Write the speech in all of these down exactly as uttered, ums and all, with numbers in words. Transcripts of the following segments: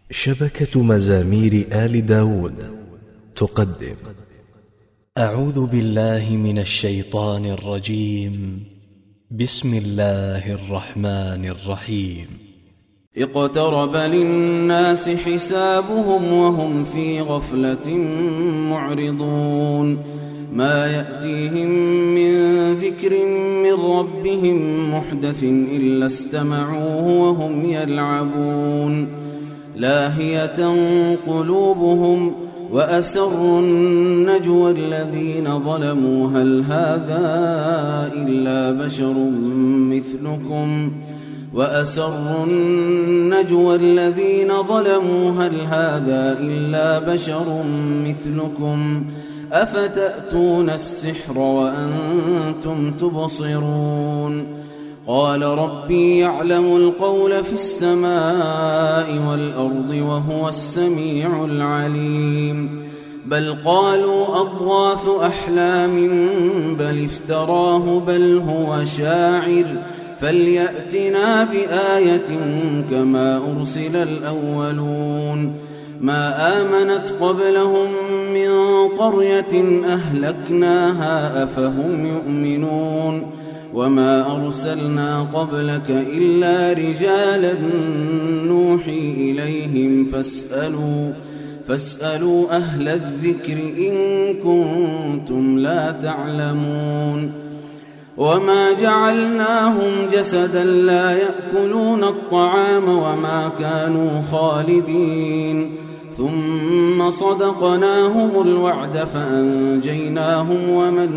شبكة مزامير آل داود تقدم. أعوذ بالله من الشيطان الرجيم. بسم الله الرحمن الرحيم. اقترب للناس حسابهم وهم في غفلة معرضون. ما يأتيهم من ذكر من ربهم محدث إلا استمعوه وهم يلعبون. لاهية قلوبهم وأسروا النجوى الذين ظلموا هل هذا إلا بشر مثلكم وأسروا النجوى الذين ظلموا هل هذا إلا بشر مثلكم أفتأتون السحر وأنتم تبصرون. قال ربي يعلم القول في السماء والأرض وهو السميع العليم. بل قالوا أضغاث أحلام بل افتراه بل هو شاعر فليأتنا بآية كما أرسل الأولون. ما آمنت قبلهم من قرية أهلكناها أفهم يؤمنون. وما أرسلنا قبلك إلا رجالا نوحي إليهم فاسألوا, فاسألوا أهل الذكر إن كنتم لا تعلمون. وما جعلناهم جسدا لا يأكلون الطعام وما كانوا خالدين. ثم صدقناهم الوعد فأنجيناهم ومن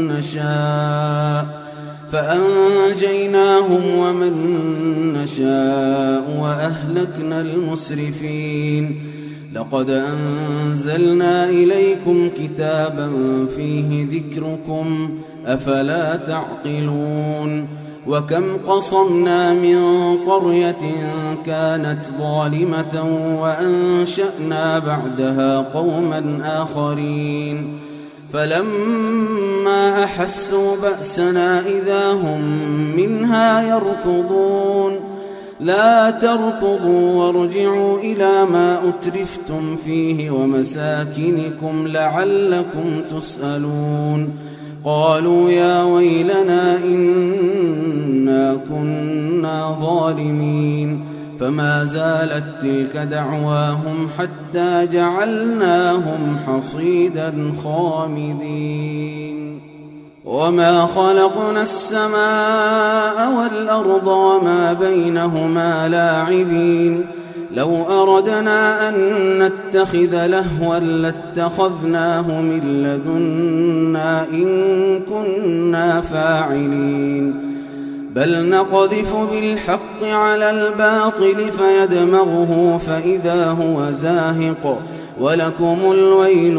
نشاء فأنجيناهم ومن نشاء وأهلكنا المسرفين. لقد أنزلنا إليكم كتابا فيه ذكركم أفلا تعقلون. وكم قصمنا من قرية كانت ظالمة وأنشأنا بعدها قوما آخرين. فلما أحسوا بأسنا إذا هم منها يركضون. لا تركضوا وارجعوا إلى ما أترفتم فيه ومساكنكم لعلكم تسألون. قالوا يا ويلنا إنا كنا ظالمين. فما زالت تلك دعواهم حتى جعلناهم حصيدا خامدين. وما خلقنا السماء والأرض وما بينهما لاعبين. لو أردنا أن نتخذ لهوا لاتخذناه من لدنا إن كنا فاعلين. بل نقذف بالحق على الباطل فيدمغه فإذا هو زاهق ولكم الويل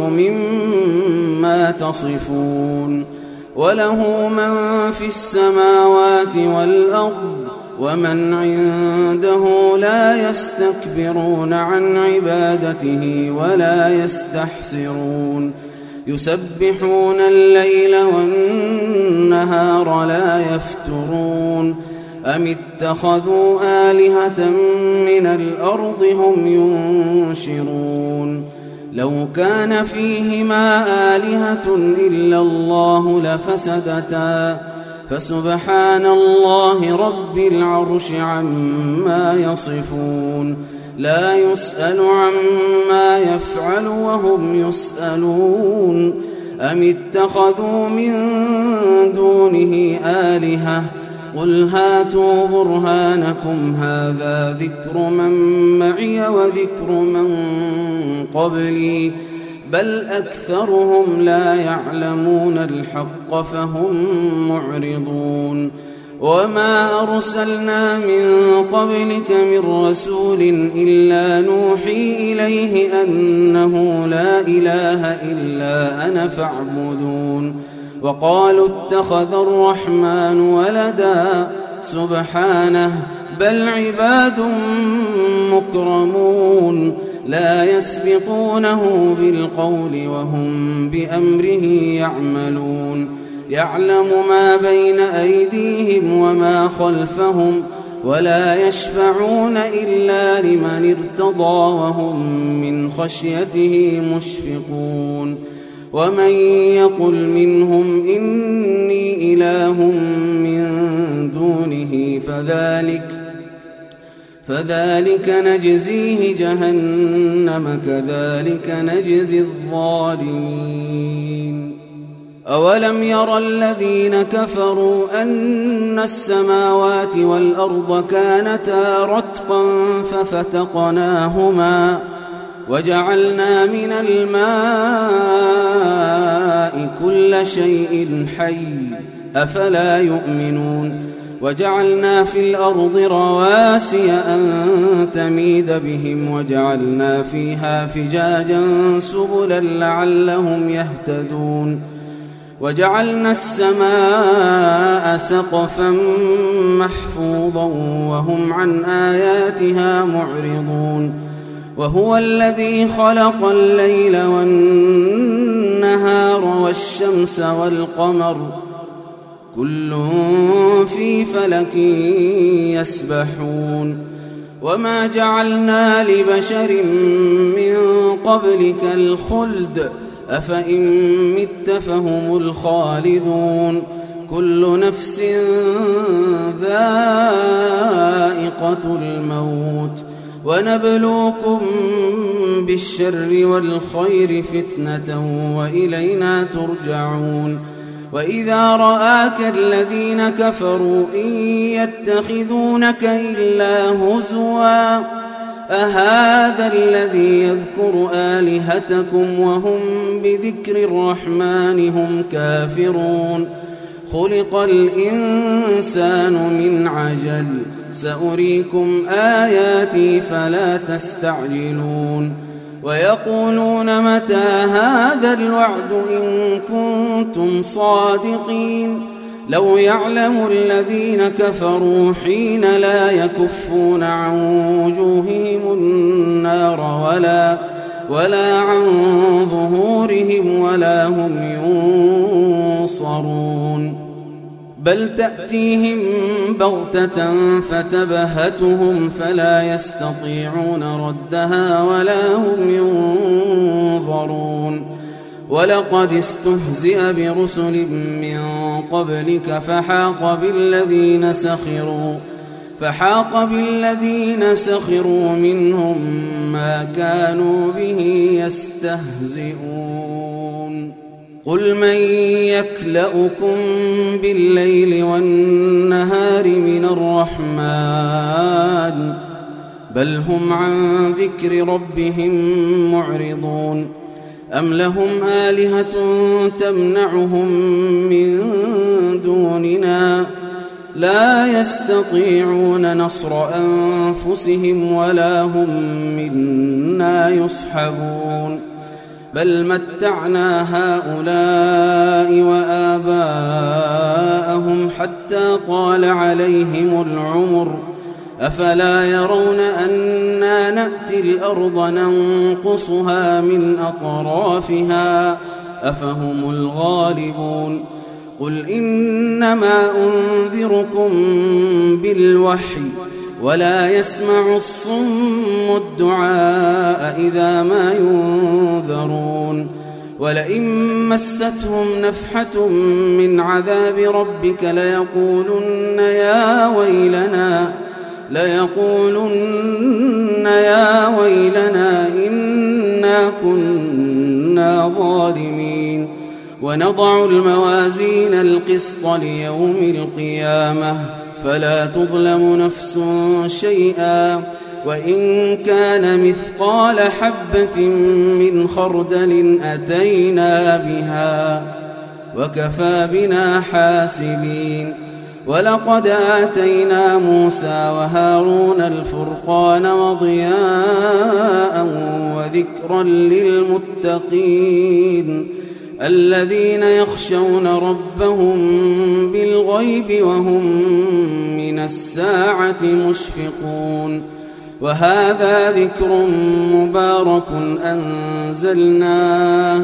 مما تصفون. وله من في السماوات والأرض ومن عنده لا يستكبرون عن عبادته ولا يستحسرون. يسبحون الليل والنهار لا يفترون. أم اتخذوا آلهة من الأرض هم ينشرون. لو كان فيهما آلهة إلا الله لفسدتا فسبحان الله رب العرش عما يصفون. لا يسأل عما يفعل وهم يسألون. أم اتخذوا من دونه آلهة قل هاتوا برهانكم هذا ذكر من معي وذكر من قبلي بل أكثرهم لا يعلمون الحق فهم معرضون. وما أرسلنا من قبلك من رسول إلا نوحي إليه أنه لا إله إلا أنا فاعبدون. وقالوا اتخذ الرحمن ولدا سبحانه بل عباد مكرمون لا يسبقونه بالقول وهم بأمره يعملون. يعلم ما بين أيديهم وما خلفهم ولا يشفعون إلا لمن ارتضى وهم من خشيته مشفقون ومن يقل منهم إني إله من دونه فذلك فذلك نجزيه جهنم كذلك نجزي الظالمين أولم يرى الذين كفروا أن السماوات والأرض كانتا رتقا ففتقناهما وجعلنا من الماء كل شيء حي أفلا يؤمنون وجعلنا في الأرض رواسي أن تميد بهم وجعلنا فيها فجاجا سبلا لعلهم يهتدون وجعلنا السماء سقفا محفوظا وهم عن آياتها معرضون وهو الذي خلق الليل والنهار والشمس والقمر كل في فلك يسبحون وما جعلنا لبشر من قبلك الخلد أفإن مت فهم الخالدون كل نفس ذائقة الموت ونبلوكم بالشر والخير فتنة وإلينا ترجعون وإذا رآك الذين كفروا إن يتخذونك إلا هزوا أهذا الذي يذكر آلهتكم وهم بذكر الرحمن هم كافرون خلق الإنسان من عجل سأريكم آياتي فلا تستعجلون ويقولون متى هذا الوعد إن كنتم صادقين لو يعلم الذين كفروا حين لا يكفون عن وجوههم النار ولا, ولا عن ظهورهم ولا هم ينصرون بل تأتيهم بغتة فتبهتهم فلا يستطيعون ردها ولا هم ينظرون ولقد استهزئ برسل من قبلك فحاق بالذين سخروا فحاق بالذين سخروا منهم ما كانوا به يستهزئون قل من يكلؤكم بالليل والنهار من الرحمن بل هم عن ذكر ربهم معرضون أم لهم آلهة تمنعهم من دوننا لا يستطيعون نصر أنفسهم ولا هم منا يصحبون بل متعنا هؤلاء وآباءهم حتى طال عليهم العمر أفلا يرون أنا نأتي الأرض ننقصها من أطرافها أفهم الغالبون قل إنما أنذركم بالوحي ولا يسمع الصم الدعاء إذا ما ينذرون ولئن مستهم نفحة من عذاب ربك ليقولن يا ويلنا ليقولن يا ويلنا إنا كنا ظالمين ونضع الموازين القسط ليوم القيامة فلا تظلم نفس شيئا وإن كان مثقال حبة من خردل أتينا بها وكفى بنا حاسبين ولقد آتينا موسى وهارون الفرقان وضياء وذكرا للمتقين الذين يخشون ربهم بالغيب وهم من الساعة مشفقون وهذا ذكر مبارك أنزلناه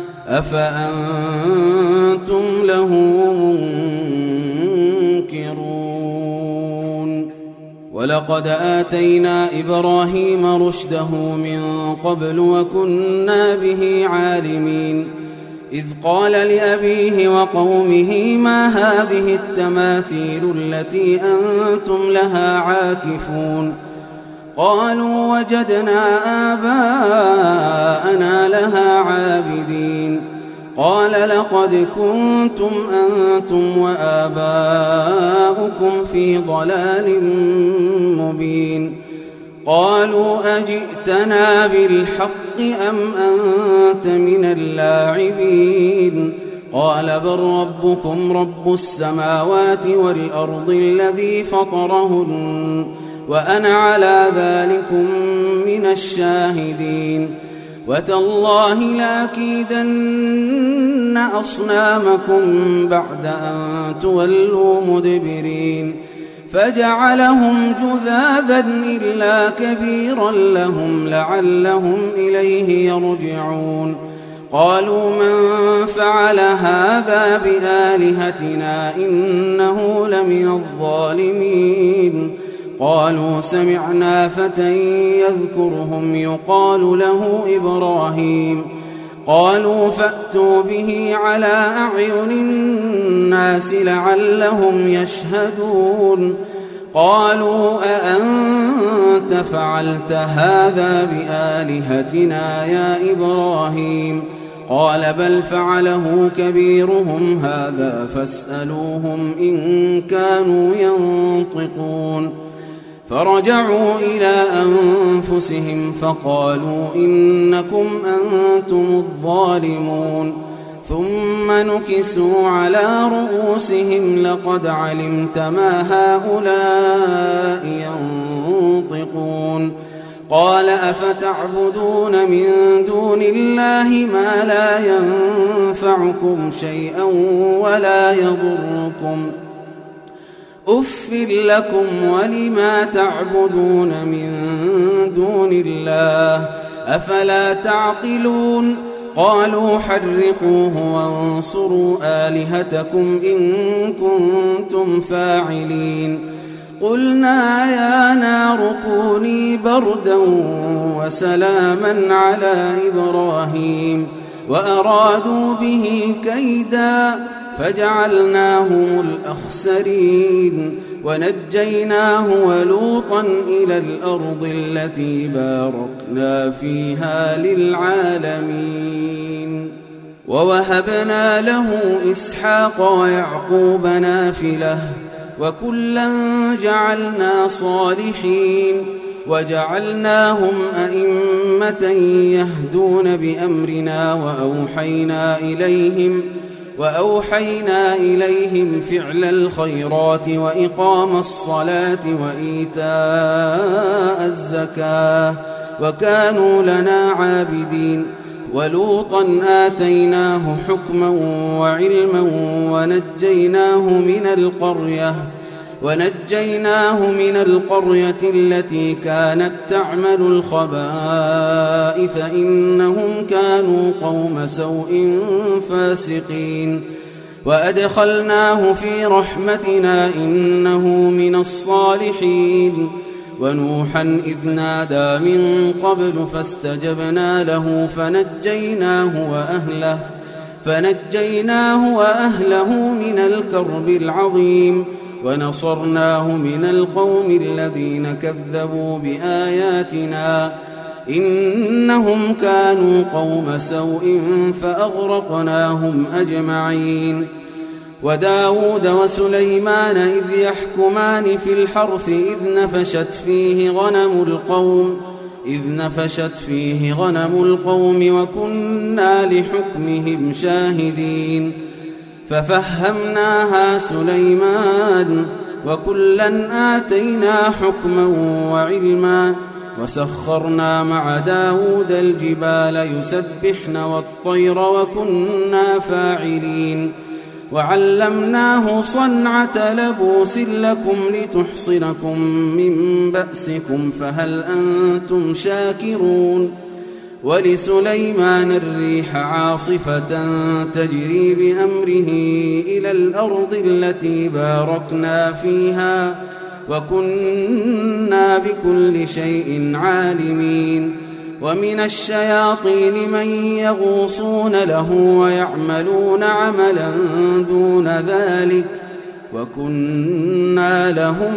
أفأنتم له منكرون ولقد آتينا إبراهيم رشده من قبل وكنا به عالمين إذ قال لأبيه وقومه ما هذه التماثيل التي أنتم لها عاكفون قالوا وجدنا آباءنا لها عابدين قال لقد كنتم أنتم وآباؤكم في ضلال مبين قالوا أجئتنا بالحق أم أنت من اللاعبين قال بل ربكم رب السماوات والأرض الذي فطرهن وأنا على ذلكم من الشاهدين وتالله لأكيدن أصنامكم بعد أن تولوا مدبرين فجعلهم جذاذا إلا كبيرا لهم لعلهم إليه يرجعون قالوا من فعل هذا بآلهتنا إنه لمن الظالمين قالوا سمعنا فتى يذكرهم يقال له إبراهيم قالوا فأتوا به على أعين الناس لعلهم يشهدون قالوا أأنت فعلت هذا بآلهتنا يا إبراهيم قال بل فعله كبيرهم هذا فاسألوهم إن كانوا ينطقون فرجعوا إلى أنفسهم فقالوا إنكم أنتم الظالمون ثم نكسوا على رؤوسهم لقد علمت ما هؤلاء ينطقون قال أفتعبدون من دون الله ما لا ينفعكم شيئا ولا يضركم أف لكم ولما تعبدون من دون الله أفلا تعقلون قالوا حرقوه وانصروا آلهتكم إن كنتم فاعلين قلنا يا نار كوني بردا وسلاما على إبراهيم وأرادوا به كيدا فجعلناهم الأخسرين ونجيناه ولوطا إلى الأرض التي باركنا فيها للعالمين ووهبنا له إسحاق ويعقوب نافلة وكلا جعلنا صالحين وجعلناهم أئمة يهدون بأمرنا وأوحينا إليهم وأوحينا إليهم فعل الخيرات وإقام الصلاة وإيتاء الزكاة وكانوا لنا عابدين ولوطا آتيناه حكما وعلما ونجيناه من القرية ونجيناه من القرية التي كانت تعمل الخبائث إنهم كانوا قوم سوء فاسقين وأدخلناه في رحمتنا إنه من الصالحين ونوحا إذ نادى من قبل فاستجبنا له فنجيناه وأهله فنجيناه وأهله من الكرب العظيم ونصرناه من القوم الذين كذبوا بآياتنا إنهم كانوا قوم سوء فأغرقناهم أجمعين وداود وسليمان إذ يحكمان في الحرث إذ نفشت فيه غنم القوم إذ نفشت فيه غنم القوم وكنا لحكمهم شاهدين ففهمناها سليمان وكلا آتينا حكما وعلما وسخرنا مع داود الجبال يسبحن والطير وكنا فاعلين وعلمناه صنعة لبوس لكم لتحصنكم من بأسكم فهل أنتم شاكرون ولسليمان الريح عاصفة تجري بأمره إلى الأرض التي باركنا فيها وكنا بكل شيء عالمين ومن الشياطين من يغوصون له ويعملون عملا دون ذلك وكنا لهم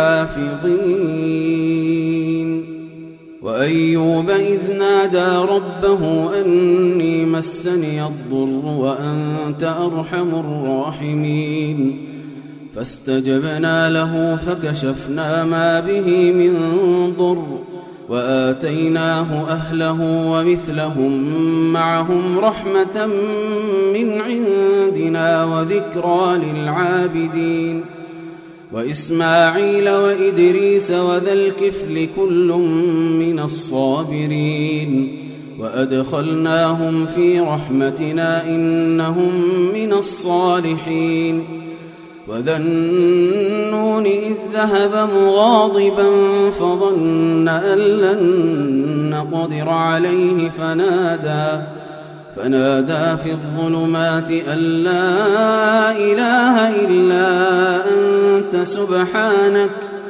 حافظين وأيوب إذ نادى ربه أني مسني الضر وأنت أرحم الراحمين فاستجبنا له فكشفنا ما به من ضر وآتيناه أهله ومثلهم معهم رحمة من عندنا وذكرى للعابدين وإسماعيل وإدريس وذا الكفل كل من الصابرين وأدخلناهم في رحمتنا إنهم من الصالحين وذا النون إذ ذهب مغاضبا فظن أن لن نقدر عليه فنادى فنادى في الظلمات أن لا إله إلا أنت سبحانك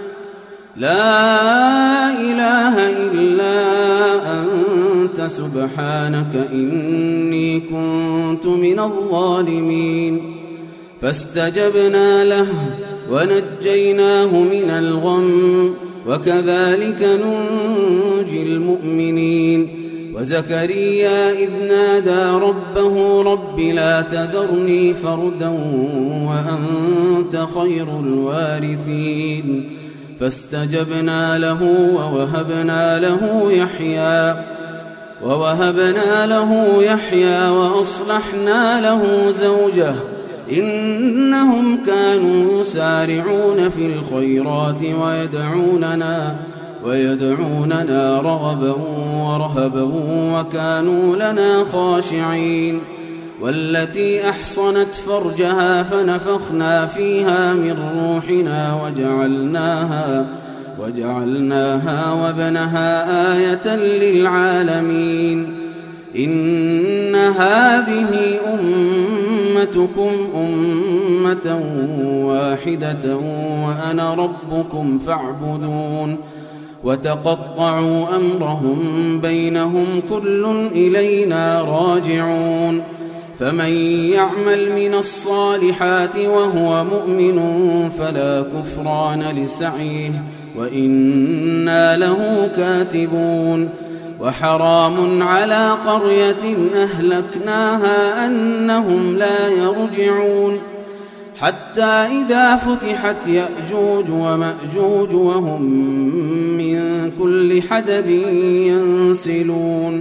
لا إله إلا أنت سبحانك إني كنت من الظالمين فاستجبنا له ونجيناه من الغم وكذلك ننجي المؤمنين وزكريا إذ نادى ربه رب لا تذرني فردا وأنت خير الوارثين فاستجبنا له ووهبنا له يحيى ووهبنا له يحيى وأصلحنا له زوجه إنهم كانوا يسارعون في الخيرات ويدعوننا ويدعوننا رغبا ورهبا وكانوا لنا خاشعين والتي أحصنت فرجها فنفخنا فيها من روحنا وجعلناها وجعلناها وابنها آية للعالمين إن هذه أمتكم أمة واحدة وأنا ربكم فاعبدون وتقطعوا أمرهم بينهم كل إلينا راجعون فمن يعمل من الصالحات وهو مؤمن فلا كفران لسعيه وإنا له كاتبون وحرام على قرية أهلكناها أنهم لا يرجعون حتى إذا فتحت يأجوج ومأجوج وهم من كل حدب ينسلون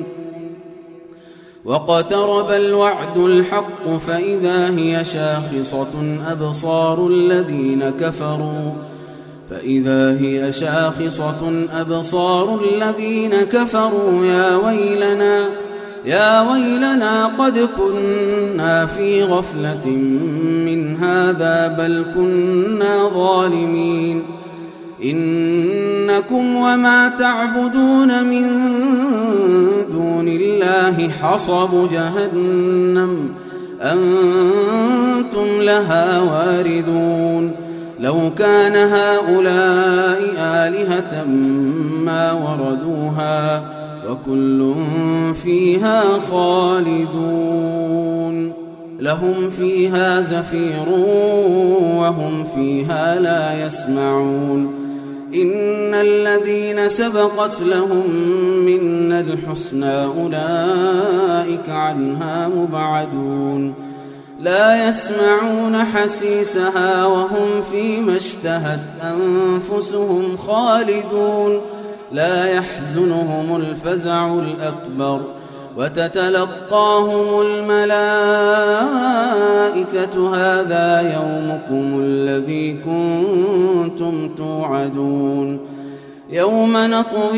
واقترب الوعد الحق فإذا هي شاخصة أبصار الذين كفروا فإذا هي شاخصة أبصار الذين كفروا يا ويلنا يا ويلنا قد كنا في غفلة من هذا بل كنا ظالمين إنكم وما تعبدون من دون الله حصب جهنم أنتم لها واردون لو كان هؤلاء آلهة ما وردوها وكل فيها خالدون لهم فيها زفير وهم فيها لا يسمعون إن الذين سبقت لهم منا الحسنى أولئك عنها مبعدون لا يسمعون حسيسها وهم فيما اشتهت أنفسهم خالدون لا يحزنهم الفزع الأكبر وتتلقاهم الملائكة هذا يومكم الذي كنتم توعدون يوم نطوي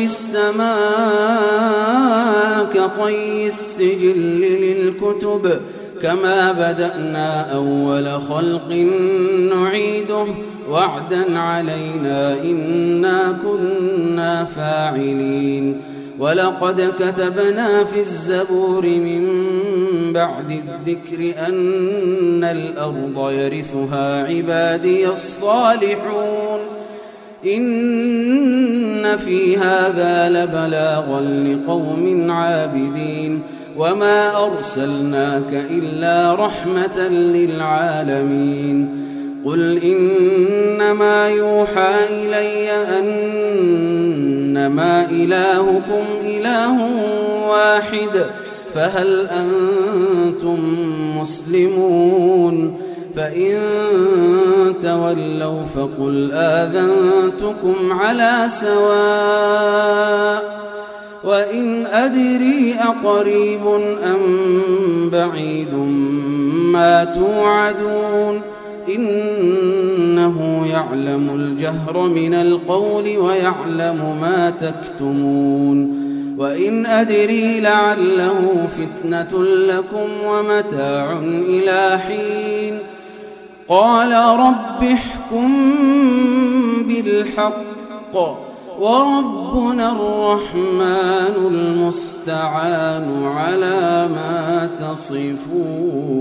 السماء كطي السجل للكتب كما بدأنا أول خلق نعيده وعدا علينا إنا كنا فاعلين ولقد كتبنا في الزبور من بعد الذكر أن الأرض يرثها عبادي الصالحون إن في هذا لبلاغا لقوم عابدين وما أرسلناك إلا رحمة للعالمين قل إنما يوحى إلي أنما إلهكم إله واحد فهل أنتم مسلمون فإن تولوا فقل آذنتكم على سواء وإن أدري أقريب أم بعيد ما توعدون إنه يعلم الجهر من القول ويعلم ما تكتمون وإن أدري لعله فتنة لكم ومتاع إلى حين قال رب احكم بالحق وربنا الرحمن المستعان على ما تصفون.